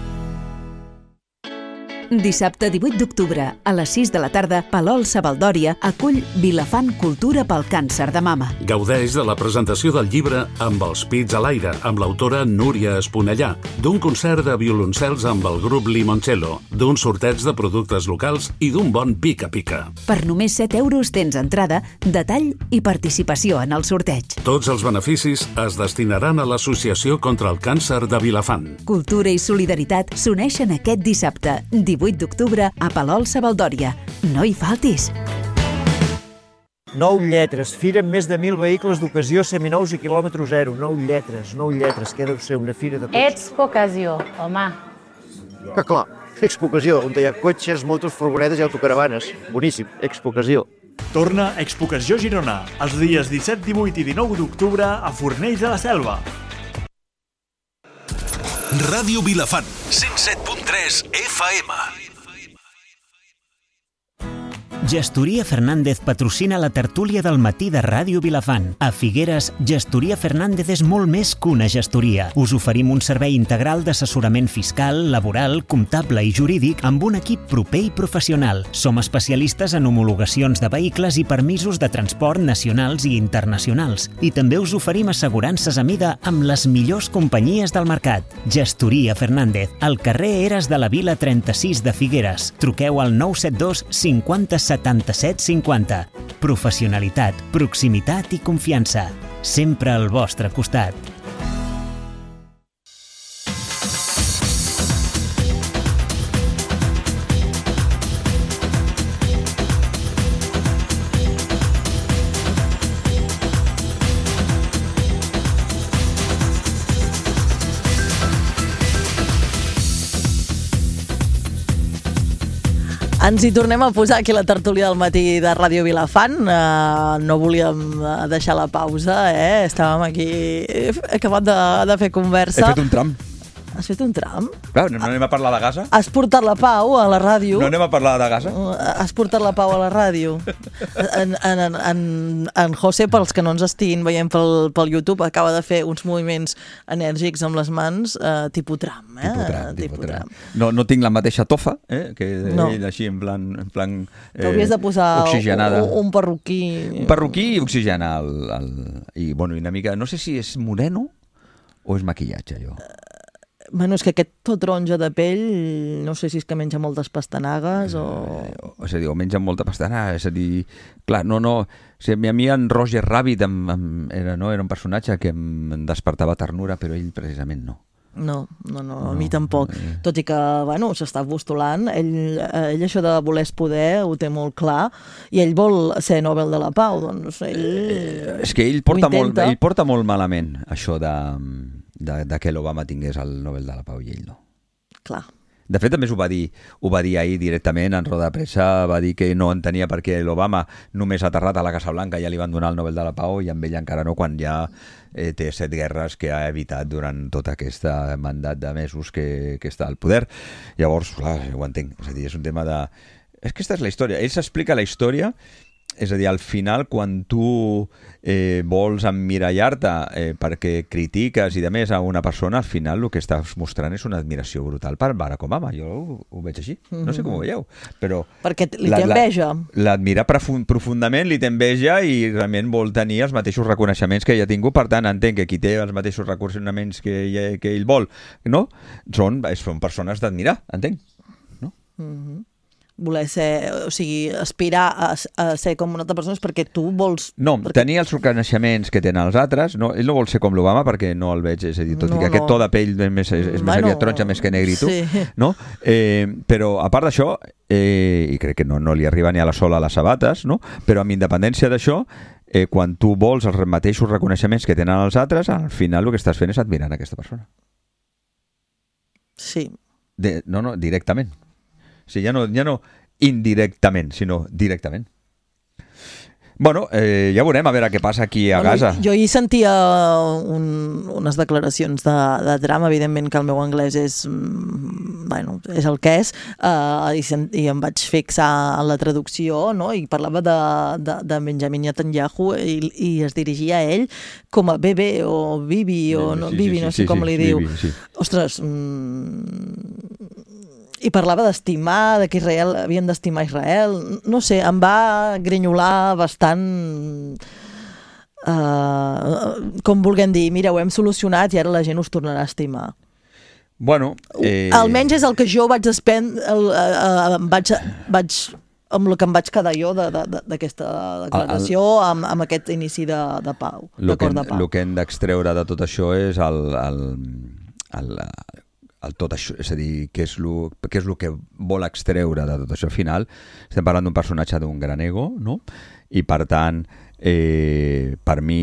Dissabte 18 d'octubre, a les 6 de la tarda, Palol Savaldòria acull Vilafant Cultura pel Càncer de Mama. Gaudeix de la presentació del llibre Amb els pits a l'aire, amb l'autora Núria Esponellà, d'un concert de violoncels amb el grup Limoncello, d'un sorteig de productes locals i d'un bon pica-pica. Per només 7 euros tens entrada, detall i participació en el sorteig. Tots els beneficis es destinaran a l'Associació contra el Càncer de Vilafant. Cultura i solidaritat s'uneixen aquest dissabte, 18 d'octubre, a Palol Savaldòria. No hi faltis! 9 lletres, fira amb més de 1.000 vehicles d'ocasió seminous i quilòmetre zero. 9 lletres, que deu ser una fira de tots. Expo-ocasió, home. Que clar, Expo-ocasió, on hi ha cotxes, motos, furgonetes i autocaravanes. Boníssim, Expo-ocasió. Torna Expo-ocasió Girona, els dies 17, 18 i 19 d'octubre a Fornells de la Selva. Ràdio Vilafant, 107.3 FM. Gestoria Fernández patrocina la tertúlia del matí de Ràdio Vilafant. A Figueres, Gestoria Fernández és molt més que una gestoria. Us oferim un servei integral d'assessorament fiscal, laboral, comptable i jurídic amb un equip proper i professional. Som especialistes en homologacions de vehicles i permisos de transport nacionals i internacionals. I també us oferim assegurances a mida amb les millors companyies del mercat. Gestoria Fernández, al carrer Eres de la Vila 36 de Figueres. Truqueu al 972 50 77 50. Professionalitat, proximitat i confiança. Sempre al vostre costat. Ens hi tornem a posar aquí la tertúlia del matí de Ràdio Vilafant. No volíem deixar la pausa, Estàvem aquí acabant de fer conversa. He fet un tram. Has fet un tram? Clar, no anem a parlar de Gaza? Has portat la pau a la ràdio. No anem a parlar de Gaza? Has portat la pau a la ràdio. En José, pels que no ens estiguin veient pel YouTube, acaba de fer uns moviments enèrgics amb les mans, tipus tram. Tipus tram. No tinc la mateixa tofa, que ell així en plan t'hauries de posar oxigenada. Un perruquí. Un perruquí i oxigenar i una mica, no sé si és moreno o és maquillatge, allò. Bueno, és que aquest tot taronja de pell, no sé si és que menja moltes pastanagues o... És a dir, o menja molta pastanaga, és a dir... Clar, no... O sigui, a mi en Roger Rabbit era un personatge que em despertava ternura, però ell precisament no. No, a mi tampoc. Tot i que, bueno, s'està postulant, ell això de voler poder ho té molt clar, i ell vol ser Nobel de la Pau, doncs ell... És que ell porta molt malament això de que l'Obama tingués el Nobel de la Pau i ell no. Clar. De fet, també ho va dir ahir directament en roda de premsa, va dir que no entenia per què l'Obama només ha aterrat a la Casa Blanca ja li van donar el Nobel de la Pau i amb ell encara no, quan ja té 7 guerres que ha evitat durant tot aquest mandat de mesos que està al poder. Llavors, clar, ho entenc. És a dir, és un tema de... És que aquesta és la història. Ell s'explica la història, és a dir, al final, quan tu vols emmirallar-te perquè critiques i de més a una persona, al final el que estàs mostrant és una admiració brutal per Barack Obama. Jo ho veig així. No sé com ho veieu, però... Perquè li té enveja. L'admira profundament, li té enveja i realment vol tenir els mateixos reconeixements que ella ha tingut. Per tant, entenc que qui té els mateixos reconeixements que ell vol, no? Són persones d'admirar, entenc. No? Voler ser, o sigui, aspirar a ser com una altra persona és perquè tu vols... No, tenir els reconeixements que tenen els altres, no, ell no vol ser com l'Obama perquè no el veig, és a dir, tot i que aquest to de pell és més aviat taronja més que negrito, no? Però a part d'això, i crec que no li arriba ni a la sola a les sabates, no? Però amb independència d'això, quan tu vols els mateixos reconeixements que tenen els altres, al final el que estàs fent és admirant aquesta persona. Sí. No, directament. O sigui, ja no indirectament, sinó directament. Bueno, ja veurem a veure què passa aquí a Gaza. Jo hi sentia unes declaracions de drama, evidentment que el meu anglès és el que és, i em vaig fixar en la traducció, no? I parlava de Benjamin Netanyahu i es dirigia a ell com a bebè o Bibi, o Bibi, no sé com li diu. Ostres, i parlava d'estimar, que Israel havien d'estimar Israel, no sé, em va grinyolar bastant, com vulguem dir, mira, ho hem solucionat i ara la gent us tornarà a estimar. Bueno, almenys és el que jo vaig amb el que em vaig quedar jo d'aquesta declaració, amb aquest inici de pau, d'acord de pau. El que hem d'extreure de tot això és el tot això, és a dir, què és el que vol extreure de tot això. Al final estem parlant d'un personatge d'un gran ego, no? I per tant, per mi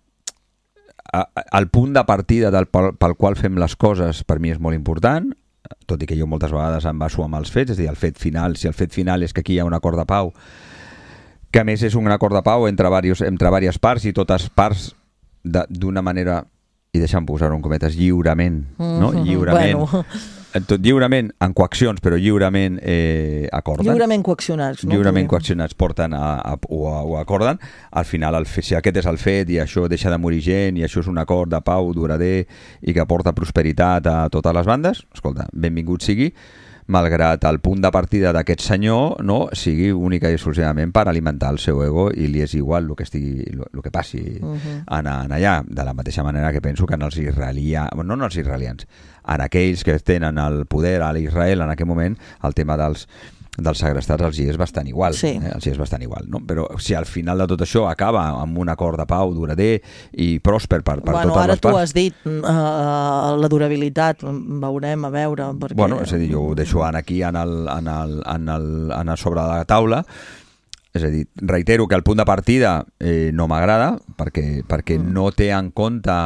el punt de partida pel qual fem les coses per mi és molt important, tot i que jo moltes vegades em baso amb els fets, és a dir, el fet final, si el fet final és que aquí hi ha un acord de pau, que a més és un acord de pau entre diverses parts i totes parts d'una manera, i deixa'm posar-ho en cometes, lliurement, no? Lliurement. Lliurement en coaccions, però lliurement acorden. Lliurement coaccionats. Lliurement coaccionats porten o acorden. Al final, si aquest és el fet i això deixa de morir gent i això és un acord de pau durader i que porta prosperitat a totes les bandes, escolta, benvingut sigui, malgrat el punt de partida d'aquest senyor no sigui única i exclusivament per alimentar el seu ego i li és igual el que passi en allà, de la mateixa manera que penso que en els israelians, no en els israelians, en aquells que tenen el poder a l'Israel en aquell moment, el tema dels segrestats els hi és bastant igual, els hi és bastant igual, no? Però si al final de tot això acaba amb un acord de pau durader i pròsper per totes les parts... Ara tu has dit la durabilitat, veurem, a veure... Perquè... Bueno, és a dir, jo ho deixo aquí sobre la taula, és a dir, reitero que el punt de partida no m'agrada perquè no té en compte...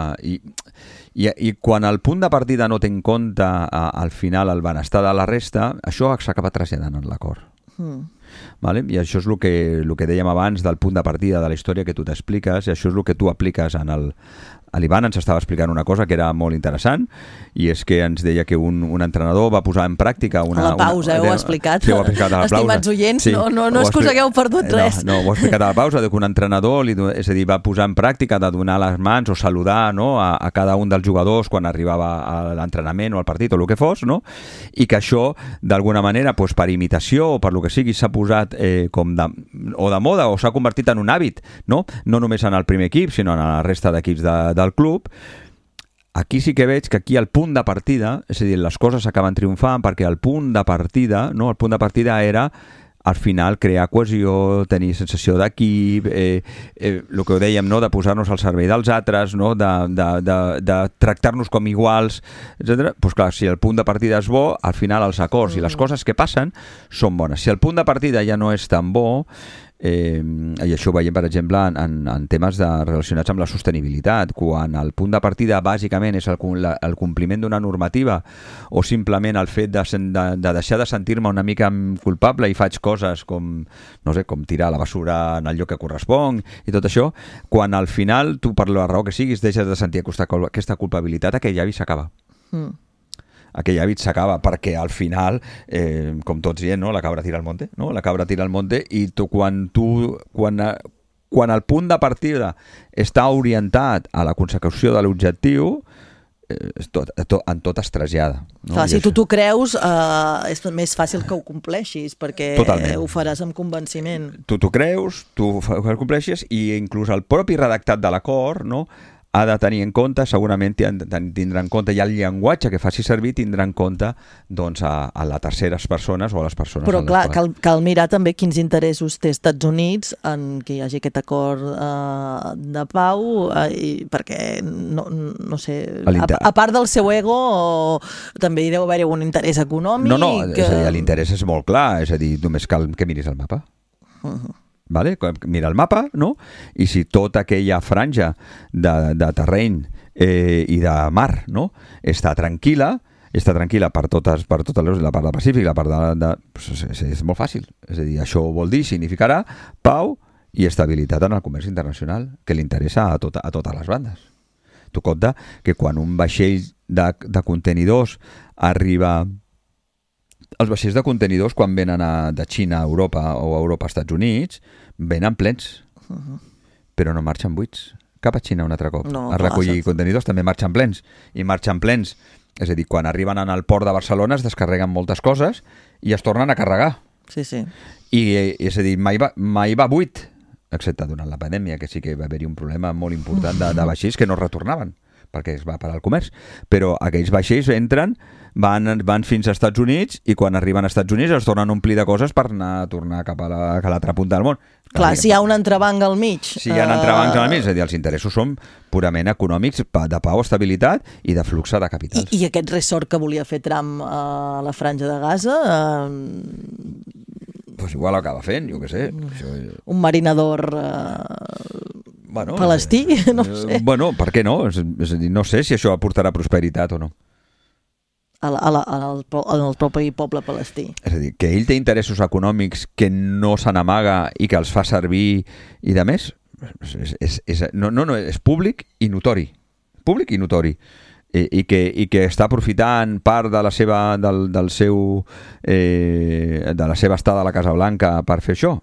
I quan el punt de partida no té en compte al final el benestar de la resta, això s'acaba traslladant en l'acord. Vale? I això és el que dèiem abans del punt de partida de la història que tu t'expliques, i això és el que tu apliques en el... L'Ivan ens estava explicant una cosa que era molt interessant, i és que ens deia que un entrenador va posar en pràctica a la pausa, ho ha explicat. Sí, ho ha explicat a la pausa. Estimats oients, no és que us hagueu perdut res. No, ho ha explicat a la pausa, que un entrenador és a dir, va posar en pràctica de donar les mans o saludar a cada un dels jugadors quan arribava a l'entrenament o al partit o el que fos, no? I que això, d'alguna manera, per imitació o per lo que sigui, s'ha posat com de moda o s'ha convertit en un hàbit, no només en el primer equip, sinó en la resta d'equips del club. aquí sí que veig que aquí el punt de partida, és a dir, les coses acaben triomfant perquè el punt de partida, no? El punt de partida era al final crear cohesió, tenir sensació d'equip, el que ho dèiem, no? De posar-nos al servei dels altres, no? de tractar-nos com iguals, etc. Pues clar, si el punt de partida és bo, al final els acords i les coses que passen són bones. Si el punt de partida ja no és tan bo, i això ho veiem, per exemple, en temes relacionats amb la sostenibilitat, quan el punt de partida bàsicament és el compliment d'una normativa o simplement el fet de deixar de sentir-me una mica culpable i faig coses com, no sé, com tirar la basura en el lloc que correspon i tot això, quan al final tu, per la raó que siguis, deixes de sentir aquesta culpabilitat, aquell avi s'acaba. Aquell hàbit s'acaba, perquè al final, com tots dient, no? La cabra tira al monte, no? La cabra tira al monte, i quan el punt de partida està orientat a la consecució de l'objectiu, en tot es trasllada. No? Clar, si tu t'ho creus, és més fàcil que ho compleixis, perquè ho faràs amb convenciment. Tu t'ho creus, tu ho compleixes, i inclús el propi redactat de l'acord, no? Ha de tenir en compte, segurament tindrà en compte ja el llenguatge que faci servir, tindrà en compte doncs, a les terceres persones o a les persones. Però clar, cal mirar també quins interessos té Estats Units en que hi hagi aquest acord de pau, perquè no sé, a part del seu ego també hi deu haver un interès econòmic. No, és a dir, l'interès és molt clar, és a dir, només cal que miris el mapa. Vale? Mira el mapa, no? I si tota aquella franja de terreny i de mar, no? està tranquil·la per totes la part del Pacífic, la part és molt fàcil. És a dir, això vol dir, significarà pau i estabilitat en el comerç internacional, que li interessa a totes les bandes. Tu compte que quan un vaixell de contenidors arriba... Els vaixells de contenidors, quan venen de Xina a Europa o Europa a Estats Units, venen plens, però no marxen buits. Cap a Xina un altre cop. A recollir contenidors també marxen plens. I marxen plens, és a dir, quan arriben al port de Barcelona es descarreguen moltes coses i es tornen a carregar. Sí. I és a dir, mai va buit, excepte durant la pandèmia, que sí que va haver-hi un problema molt important de vaixells que no retornaven, perquè es va parar el comerç. Però aquells vaixells entren, van fins als Estats Units, i quan arriben als Estats Units es tornen a omplir de coses per tornar cap a l'altra punta del món. Clar, si hi ha un entrebanc al mig. Si hi ha entrebancs al mig, és a dir, els interessos són purament econòmics, de pau, estabilitat i de flux de capitals. I aquest ressort que volia fer Trump a la Franja de Gaza... Pues igual ho acaba fent, jo què sé. Un marinador... palestí, no sé. Bueno, per què no? És a dir, no sé si això aportarà prosperitat o no. Al propi poble palestí. És a dir, que ell té interessos econòmics que no se n'amaga i que els fa servir i de més, és públic i notori. Públic i notori. I que està aprofitant part de la seva estada a la Casa Blanca per fer això.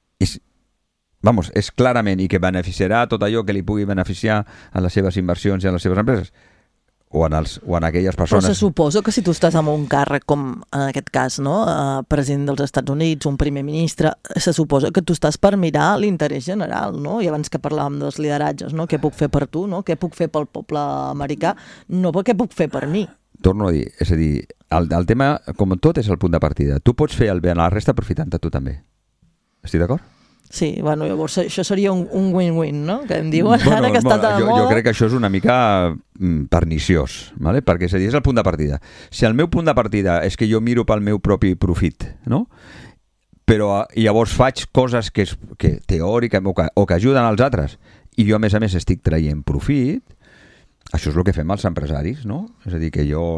És clarament, i que beneficiarà tot allò que li pugui beneficiar a les seves inversions i a les seves empreses, o en aquelles persones. Però se suposa que si tu estàs en un càrrec, com en aquest cas, no? President dels Estats Units, un primer ministre, se suposa que tu estàs per mirar l'interès general, no? I abans que parlàvem dels lideratges, no? Què puc fer per tu, no? Què puc fer pel poble americà? No, però què puc fer per mi? Torno a dir, és a dir, el tema, com tot, és el punt de partida. Tu pots fer el bé a la resta aprofitant-te tu també. Estic d'acord? Sí, bueno, llavors això seria un win-win, no? Que em diuen ara que està tan de moda. Jo crec que això és una mica perniciós, ¿vale? Perquè és a dir, és el punt de partida. Si el meu punt de partida és que jo miro pel meu propi profit, no? Però llavors faig coses que teòricament o que ajuden als altres, i jo a més estic traient profit, això és el que fem els empresaris, no? És a dir, jo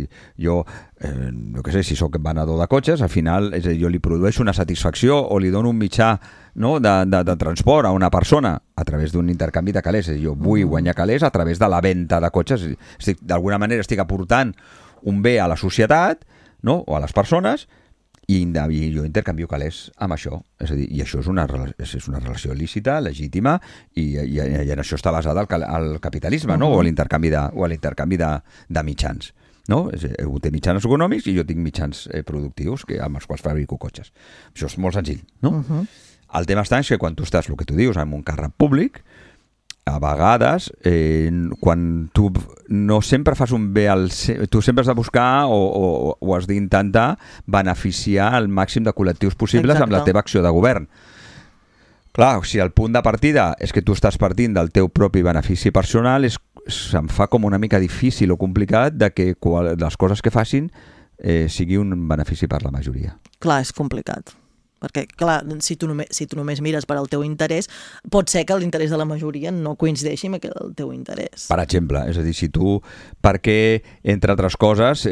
què sé, si sóc venedor de cotxes, al final jo li produeixo una satisfacció o li dono un mitjà, no, de transport a una persona a través d'un intercanvi de calés. Jo vull guanyar calés a través de la venda de cotxes. D'alguna manera estic aportant un bé a la societat, no? O a les persones, i jo intercanvio calés amb això. És a dir, i això és una relació lícita, legítima, i en això està basat el capitalisme, no? O l'intercanvi de mitjans. No? Un té mitjans econòmics i jo tinc mitjans productius amb els quals fabrico cotxes. Això és molt senzill, no? El tema està és que quan tu estàs, el que tu dius, en un càrrec públic, a vegades, quan tu no sempre fas un bé, tu sempre has de buscar o has d'intentar beneficiar el màxim de col·lectius possibles amb la teva acció de govern. Clar, si el punt de partida és que tu estàs partint del teu propi benefici personal, se'm fa com una mica difícil o complicat de que les coses que facin sigui un benefici per la majoria. Clar, és complicat. Perquè, clar, si tu només mires per al teu interès, pot ser que l'interès de la majoria no coincideixi amb el teu interès. Per exemple, és a dir, si tu, perquè, entre altres coses,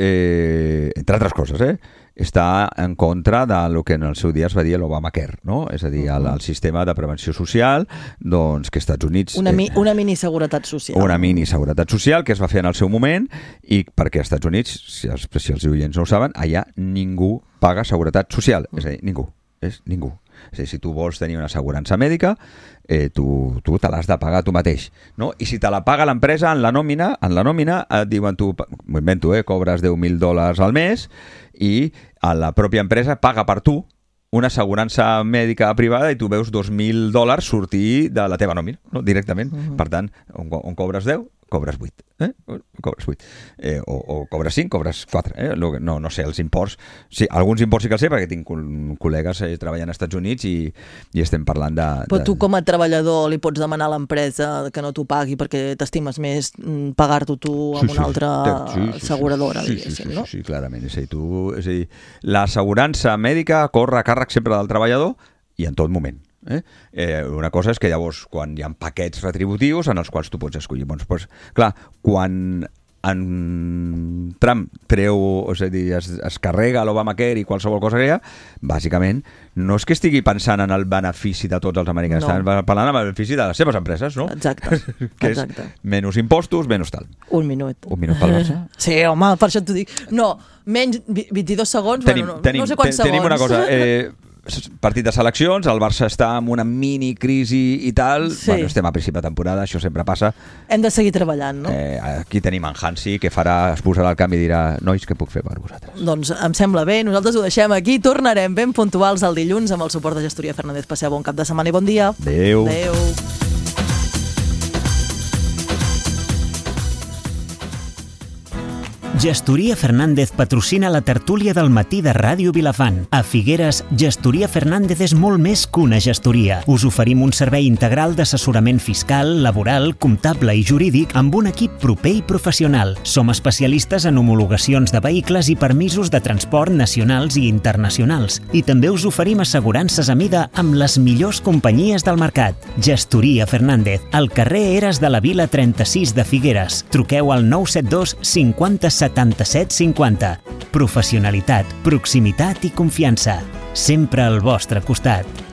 està en contra del que en el seu dia es va dir l'Obamacare, no? És a dir, el sistema de prevenció social, doncs, que als Estats Units... Una mini-seguretat social. Una mini-seguretat social que es va fer en el seu moment i perquè als Estats Units, si els oients no ho saben, allà ningú paga seguretat social, és a dir, ningú. És ningú. És a dir, si tu vols tenir una assegurança mèdica, tu te l'has de pagar tu mateix, no? I si te la paga l'empresa en la nòmina et diuen tu, m'ho invento, cobres $10,000 al mes i la pròpia empresa paga per tu una assegurança mèdica privada i tu veus $2,000 sortir de la teva nòmina, no? Directament. Per tant, on cobres 10, cobres 8. Cobres 8. O cobres 5, cobres 4. No sé, els imports... Sí, alguns imports sí que els sé, perquè tinc col·legues treballant als Estats Units i estem parlant de... Però tu com a treballador li pots demanar a l'empresa que no t'ho pagui perquè t'estimes més pagar-t'ho tu amb una altra asseguradora, diguéssim, no? Sí, clarament. És a dir, l'assegurança mèdica corre a càrrec sempre del treballador i en tot moment. Una cosa és que llavors quan hi ha paquets retributius en els quals tu pots escollir. Doncs, clar, quan en Trump és a dir, es carrega l'Obamacare i qualsevol cosa que hi ha, bàsicament no és que estigui pensant en el benefici de tots els americans, estan parlant en el benefici de les seves empreses, no? Exacte. Que és menys impostos, menys tal. Un minut pel Barça? Sí, home, per això t'ho dic. No, menys 22 segons, no sé quants segons. Tenim una cosa, partit de seleccions, el Barça està en una mini crisi i tal, estem a principi de temporada, això sempre passa. Hem de seguir treballant, no? Aquí tenim en Hansi, que es posarà al camp i dirà, nois, què puc fer per vosaltres? Doncs em sembla bé, nosaltres ho deixem aquí, tornarem ben puntuals el dilluns amb el suport de Gestoria Fernández. Passeu bon cap de setmana i bon dia. Adéu. Gestoria Fernández patrocina la tertúlia del matí de Ràdio Vilafant. A Figueres, Gestoria Fernández és molt més que una gestoria. Us oferim un servei integral d'assessorament fiscal, laboral, comptable i jurídic amb un equip proper i professional. Som especialistes en homologacions de vehicles i permisos de transport nacionals i internacionals. I també us oferim assegurances a mida amb les millors companyies del mercat. Gestoria Fernández, al carrer Eres de la Vila 36 de Figueres. Truqueu al 972 50 77 50. Professionalitat, proximitat i confiança. Sempre al vostre costat.